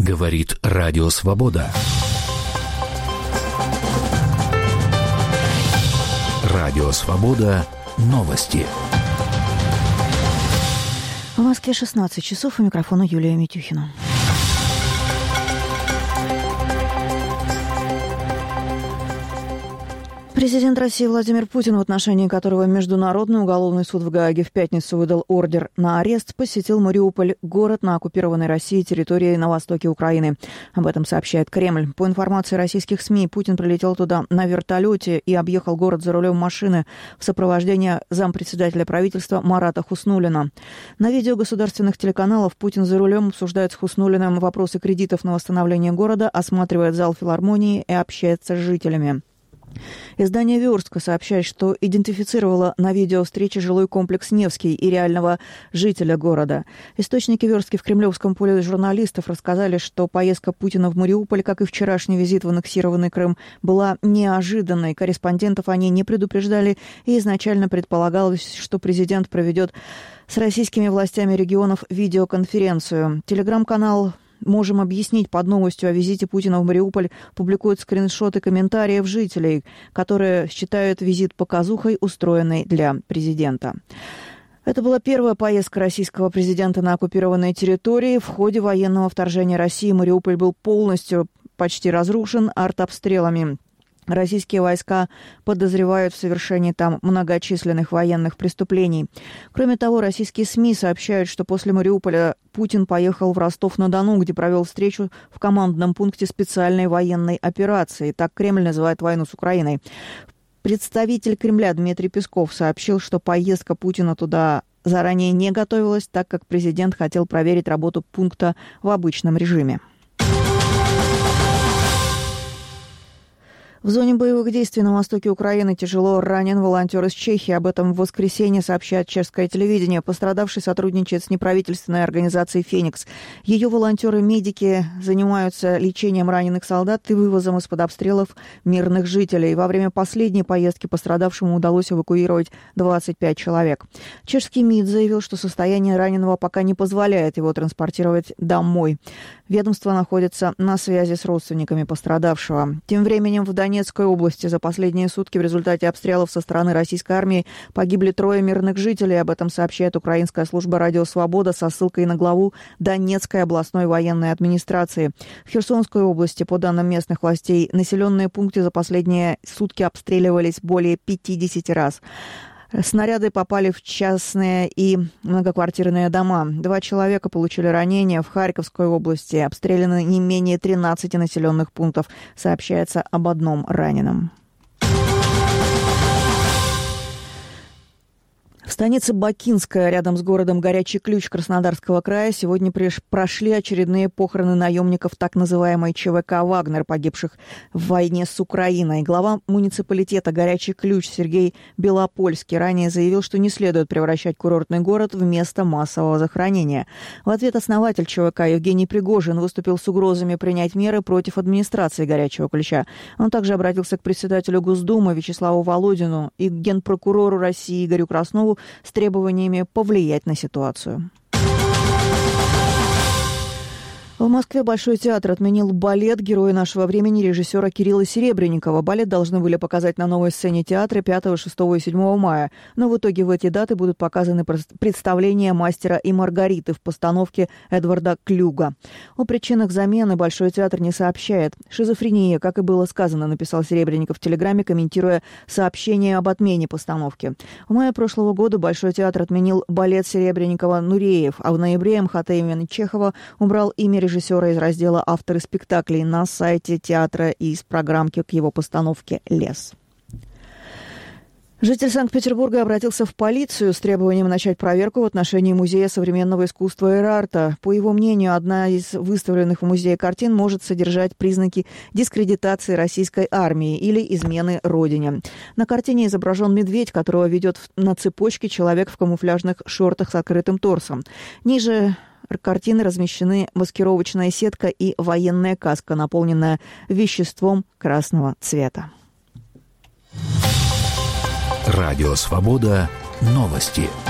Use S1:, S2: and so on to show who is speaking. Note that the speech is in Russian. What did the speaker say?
S1: Говорит Радио Свобода. Радио Свобода. Новости.
S2: В Москве 16 часов. У микрофона Юлия Митюхина. Президент России Владимир Путин, в отношении которого Международный уголовный суд в Гааге в пятницу выдал ордер на арест, посетил Мариуполь, город на оккупированной Россией территории на востоке Украины. Об этом сообщает Кремль. По информации российских СМИ, Путин прилетел туда на вертолете и объехал город за рулем машины в сопровождении зампредседателя правительства Марата Хуснуллина. На видео государственных телеканалов Путин за рулем обсуждает с Хуснуллиным вопросы кредитов на восстановление города, осматривает зал филармонии и общается с жителями. Издание «Верстка» сообщает, что идентифицировало на видео встречи жилой комплекс «Невский» и реального жителя города. Источники «Верстки» в кремлевском поле журналистов рассказали, что поездка Путина в Мариуполь, как и вчерашний визит в аннексированный Крым, была неожиданной. Корреспондентов они не предупреждали, и изначально предполагалось, что президент проведет с российскими властями регионов видеоконференцию. Телеграм-канал «Можем объяснить» под новостью о визите Путина в Мариуполь публикует скриншоты комментариев жителей, которые считают визит показухой, устроенной для президента. Это была первая поездка российского президента на оккупированной территории. В ходе военного вторжения России Мариуполь был полностью почти разрушен артобстрелами. Российские войска подозревают в совершении там многочисленных военных преступлений. Кроме того, российские СМИ сообщают, что после Мариуполя Путин поехал в Ростов-на-Дону, где провел встречу в командном пункте специальной военной операции. Так Кремль называет войну с Украиной. Представитель Кремля Дмитрий Песков сообщил, что поездка Путина туда заранее не готовилась, так как президент хотел проверить работу пункта в обычном режиме. В зоне боевых действий на востоке Украины тяжело ранен волонтер из Чехии. Об этом в воскресенье сообщает чешское телевидение. Пострадавший сотрудничает с неправительственной организацией «Феникс». Ее волонтеры-медики занимаются лечением раненых солдат и вывозом из-под обстрелов мирных жителей. Во время последней поездки пострадавшему удалось эвакуировать 25 человек. Чешский МИД заявил, что состояние раненого пока не позволяет его транспортировать домой. Ведомство находится на связи с родственниками пострадавшего. Тем временем в Донецкой области за последние сутки в результате обстрелов со стороны российской армии погибли 3 мирных жителей. Об этом сообщает украинская служба «Радио Свобода» со ссылкой на главу Донецкой областной военной администрации. В Херсонской области, по данным местных властей, населенные пункты за последние сутки обстреливались более 50 раз. Снаряды попали в частные и многоквартирные дома. 2 человека получили ранения. В Харьковской области обстреляны не менее 13 населенных пунктов. Сообщается об 1 раненом. В станице Бакинская, рядом с городом Горячий Ключ Краснодарского края, сегодня прошли очередные похороны наемников так называемой ЧВК «Вагнер», погибших в войне с Украиной. Глава муниципалитета Горячий Ключ Сергей Белопольский ранее заявил, что не следует превращать курортный город в место массового захоронения. В ответ основатель ЧВК Евгений Пригожин выступил с угрозами принять меры против администрации Горячего Ключа. Он также обратился к председателю Госдумы Вячеславу Володину и к генпрокурору России Игорю Краснову с требованиями повлиять на ситуацию. В Москве Большой театр отменил балет «Герои нашего времени» режиссера Кирилла Серебренникова. Балет должны были показать на новой сцене театра 5, 6 и 7 мая. Но в итоге в эти даты будут показаны представления «Мастера и Маргариты» в постановке Эдварда Клюга. О причинах замены Большой театр не сообщает. «Шизофрения, как и было сказано», написал Серебренников в Телеграме, комментируя сообщение об отмене постановки. В мае прошлого года Большой театр отменил балет Серебренникова «Нуреев», а в ноябре МХТ имени Чехова убрал имя режиссера из раздела «Авторы спектаклей» на сайте театра и из программки к его постановке «Лес». Житель Санкт-Петербурга обратился в полицию с требованием начать проверку в отношении Музея современного искусства «Эр-Арта». По его мнению, одна из выставленных в музее картин может содержать признаки дискредитации российской армии или измены родине. На картине изображен медведь, которого ведет на цепочке человек в камуфляжных шортах с открытым торсом. Ниже картины размещены маскировочная сетка и военная каска, наполненная веществом красного цвета.
S1: Радио «Свобода». Новости.